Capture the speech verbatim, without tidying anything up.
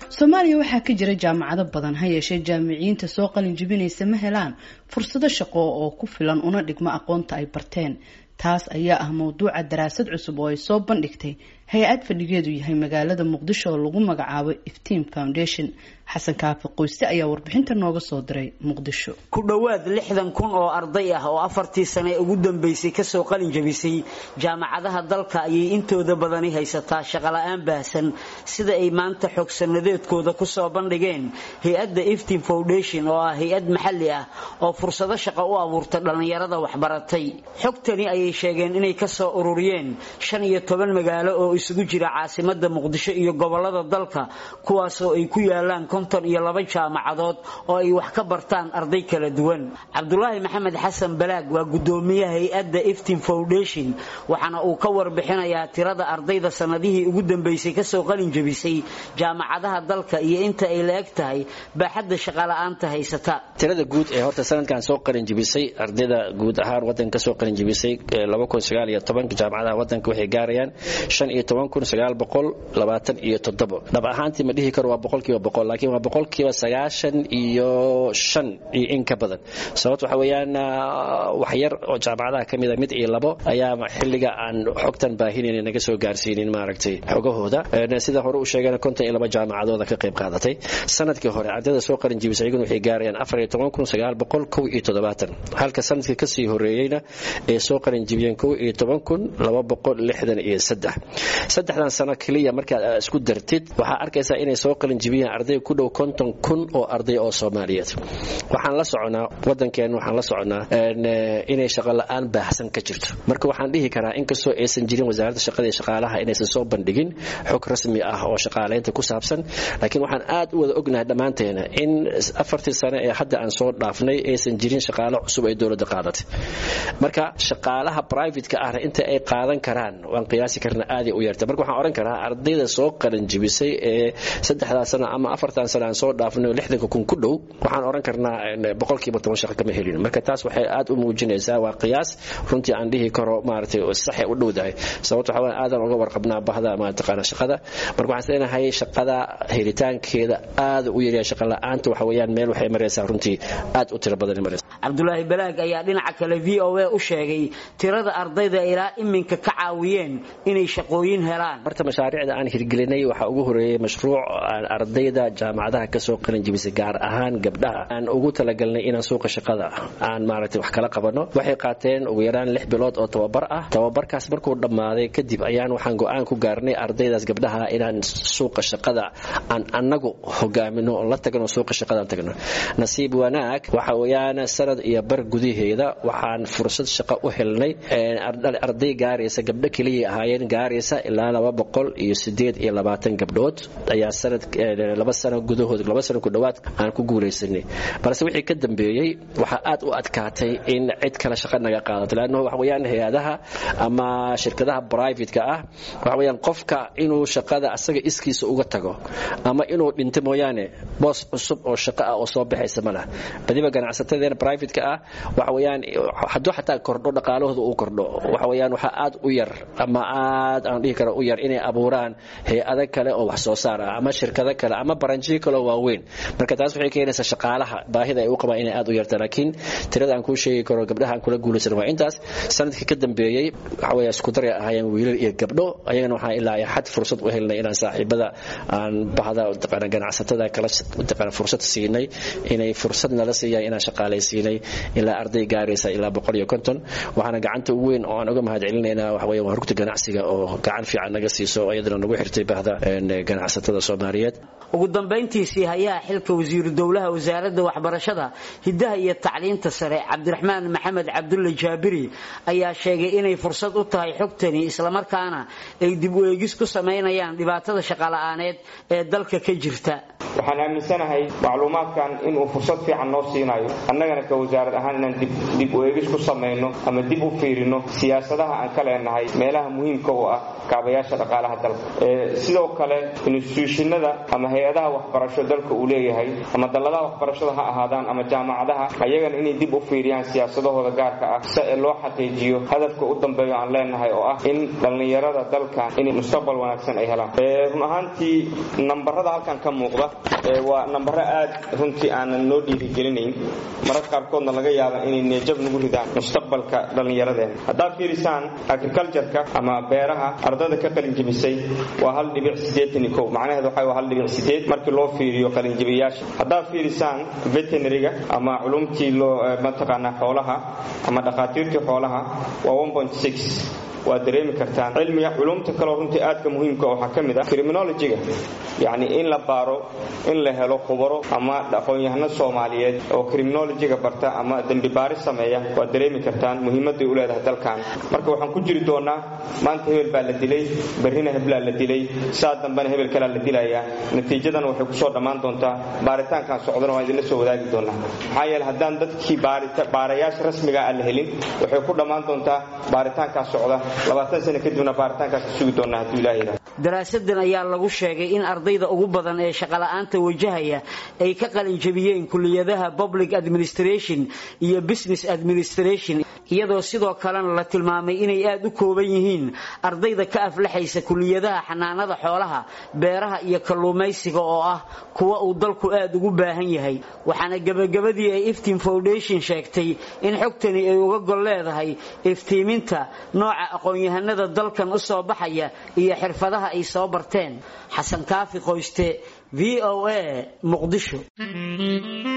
Soomaaliya waxaa ka jira jaamacado badan ha yeeshee jaamiciyiinta soo qalin jebinaysa ma helaan fursado shaqo oo ku filan una dhigma aqoonta ay barteen. Taas ayaa ah mowduuca daraasad cusub oo ay soo bandhigtay hay-ad fadhigeedu yahay magaalada Muqdisho oo lagu magacaabo Iftiin Foundation. Xasan Kaafi Qoyste ayaa warbixinta nooga soo diray Muqdisho. Ku dhawaad lixdan kun oo arday ah oo afartii sano ugu dambeysay ka soo qalin jebisay jaamacadaha dalka ayay intooda badani haysataa shaqo la'aan baahsan sida ay maanta xog sanadeedkooda ku soo bandhigeen hay-adda Iftiin Foundation oo ah hay-ad maxalli ah oo fursado shaqo u abuurta dhalinyarada waxbaratay. Xogtani ayay sheegeen inay ka soo ururiyeen shan iyo toban magaalo oo isugu jira caasimadda Muqdisho iyo gobolada dalka kuwaas oo ay ku yaalaan konton iyo laba jaamacadood oo ay wax ka bartaan arday kala duwan. Cabdullaahi Maxamed Xasan Balaag waa gudoomiyaha hay-adda Iftiin Foundation waxaana uu ka warbixinayaa tirada ardayda sanadihii ugu dambeysay ka soo qalin jebisay jaamacadaha dalka iyo inta ay leeg tahay baaxadda shaqo la'aanta haysata. Tirada guud ee horta sanadkan soo qalin jebisay ardayda guud ahaan wadanka soo qalin jebisay laba kun sagaal iyo toban jaamacadaha wadanka waxay gaarayaan shan iyo toban kun sagaal boqol labaatan iyo toddoba. Dhab ahaantii ma dhihi karo waa boqolkiiba boqol laakiin waa boqolkiiba sagaashan iyo shan iyo in ka badan. Sababtu waxa weeyaan wax yar oo jaamacadaha kamid ah mid iyo labo ayaa xilliga aan xogtan baahinayna naga soo gaarsiinin maaragtay xogahooda sida hore u sheegana konton iyo laba jaamacadooda ka qayb qaadatay. Sanadkii hore ardayda soo qalin jebisay iyaguna waxay gaarayaan afar iyo toban kun sagaal boqol kow iyo toddobaatan halka sanadkii ka sii horeeyayna ee soo qalin jebiyeen kow iyo toban kun laba boqol lixdan iyo saddex. saddexdan sano kaliya marka isku dartid waxa arkaysaa inay soo qalin jebiyeen arday ku dhow konton kun oo arday oo Soomaaliyeed. Waxaan la soconaa wadankeena waxaan la soconaa inay shaqo la'aan baahsan ka jirto. Marka waxaan dhihi karaa in kastoo aysan jirin wasaaradda shaqada iyo shaqaalaha inaysan soo bandhigin xog rasmi ah oo shaqaaleynta ku saabsan laakiin waxaan aad u wada ognahay dhamaanteena in afartii sano ee hadda aan soo dhaafnay aysan jirin shaqaale cusub ay dawladda qaadatay. Marka shaqaalaha private ka ah inta ay qaadan karaan waan qiyaasi karnaa aad u yarta. Marka waxaan oran karaa ardayda soo qalin jebisay ee saddexda sano ama afartan sano aan soo dhaafnay lixdan kun ku dhow waxaan oran karnaa boqolkiiba toban shaqo kama helin. Marka taas waxay aad u muujinaysaa waa qiyaas runtii aan dhihi karo maartay oo sax u dhowdahay. Sababtu waxa weeyaan aadan uga warqabnaa bahda ma taqaan shaqada. Marka waxaan leenahay shaqada helitaankeeda aad u yar yahay shaqo la'aanta waxa weeyaan meel waxay maraysaa runtii aad u tiro badan maraysaa. Cabdullaahi Balaag ayaa dhinaca kale V O A u sheegay tirada ardayda ilaa iminka ka caawiyeen inay shaqooyin helaan. Marta mashaariicda aan hirgelinay waxa ugu horeeyay mashruuc aan ardayda jaamacadaha ka soo qalin jebisay gaar ahaan gabdhaha aan ugu talagalnay inaan suuqa shaqada aan maaragtay wax kala qabano. Waxay qaateen ugu yaraan lix bilood oo tababar ah. Tababarkaas markuu dhamaaday kadib ayaan waxaan go'aan ku gaarnay ardaydaas gabdhaha inaan suuqa shaqada aan anagu hogaamino oo la tagno suuqa shaqada aan tagno. Nasiib wanaag waxa weeyaan sanad iyo bar gudaheeda waxaan fursad shaqo u helnay arday gaaraysa gabdho kaliya ahaayeen gaaraysa ilaa laba boqol iyo siddeed iyo labaatan gabdhood ayaa sanad laba sano gudahood laba sano ku dhawaad aan ku guuleysanay. balse wixii ka dambeeyay waxa aad u adkaatay in cid kale shaqo naga qaadato laano waxa weeyaan hay'adaha ama shirkadaha private ka ah waxa weeyaan qofka inuu shaqada asaga iskiisa uga tago ama inuu dhinto mooyaane boos cusub oo shaqo ah oo soo baxaysa malaha. badiba ganacsatada private ka ah waxa weeyaan hadduu xataa kordho dhaqaalahooda uu kordho waxa weeyaan waxa aad u yar ama aad aan dhihi karo u yar inay abuuraan hay'ado kale oo wax soo saar ah ama shirkado kale ama baranjiyo kale waaweyn. Marka taas waxay keenaysaa shaqaalaha baahida ay u qabaan inay aad u yarta laakiin tirada aan ku sheegi karo gabdhaha aan kula guulaysan waa intaas. Sanadkii ka dambeeyay waxa weeyaan isku dar ahaayeen wiilal iyo gabdho ayagana waxa ilaa xad fursad u helnay inaan saaxiibada aan bahda taqana ganacsatada kala taqana fursad siinay inay fursad nala siiyaan inaan shaqaalaysiinay ilaa arday gaaraysa ilaa boqol iyo konton. waxaana gacanta ugu weyn oo aan uga mahadcelinaynaa waxa weeyaan rugta ganacsiga oo gacan fiican naga siiso ayadana nagu xirtay bahda ganacsatada Soomaaliyeed. ugu dambeyntiisii hayaa xilka wasiir dawlaha wasaaradda waxbarashada hidaha iyo tacliinta sare Cabdiraxmaan Maxamed Cabdulle Jaabiri ayaa sheegay inay fursad u tahay xogtani isla markaana ay dib u eegis ku sameynayaan dhibaatada shaqo la'aaneed ee dalka ka jirta. waxaan aaminsanahay macluumaadkan inuu fursad fiican noo siinayo annagana ka wasaarad ahaan inaan dib dib u eegis ku sameeyno ama dib u fiirino siyaasadaha aan ka leenahay meelaha muhiimka u ah kaabayaasha dhaqaalaha dalka ee sidoo kale institutionada ama hay'adaha waxbarasho dalka uu leeyahay ama dalladaha waxbarashada ha ahaadaan ama jaamacadaha ayagana inay dib u fiiriyaan siyaasadahooda gaarka ah si loo xaqiijiyo hadafka u dambeeyo aan leenahay oo ah in dhalinyarada dalka inay mustaqbal wanaagsan ay helaan ee run ahaantii nambarada halkan ka muuqda ee waa nambaro aad runtii aanan noo dhiirigelinayn mararka qaarkoodna laga yaabo inay neejab nagu ridaan mustaqbalka dhalinyaradeen haddaad fiirisaan agriculture-ka ama beeraha ardayda ka qalinjibisay waa hal dhibic siddeetan iyo kow macnaheedu waxay waa hal dhibic siddeed markii loo fiiriyo qalinjibiyaasha haddaad fiirisaan veterinary-ga ama culumtii loo mataqaanaa xoolaha ama dhaqaatiirtii xoolaha waa one point six waa dareemi kartaan cilmiga culumta kale runtii aadka muhiimka waxaa ka mid ah criminology-ga yacni in la baaro in la helo khubaro ama aqoon-yahano soomaaliyeed oo criminology-ga barta ama dembi baaris sameeya waa dareemi kartaan muhiimadday u leedahay dalkan marka waxaan ku jiri doonaa maanta hebel baa la dilay berrina heblaa la dilay saa dambena hebel kalaa la dilayaa natiijadana waxay kusoo dhammaan doontaa baaritaankan socdana waa idinla soo wadaagi doonaa maxaa yeele haddaan dadkii baarayaasha rasmiga aan la helin waxay ku dhammaan doontaa baaritaankaas socda labaatan sano kadibna baaritaankaas sugi doonaa hadduu ilaahay yidhaahdo daraasadan ayaa lagu sheegay in ardayda ugu badan ee shaqo la'aanta wajahaya ay ka qalin jabiyeen kulliyadaha public administration iyo business administration iyadoo sidoo kalena la tilmaamay inay aad u kooban yihiin ardayda ka aflaxaysa kulliyadaha xanaanada xoolaha beeraha iyo kalluumaysiga oo ah kuwa uu dalku aad ugu baahan yahay waxaana gabagabadii ay Iftiin Foundation sheegtay in xogtani ay uga gol leedahay iftiiminta nooca aqoon-yahanada dalkan u soo baxaya iyo xirfadaha ay soo barteen xasan kaafi qoyste V O A Muqdisho.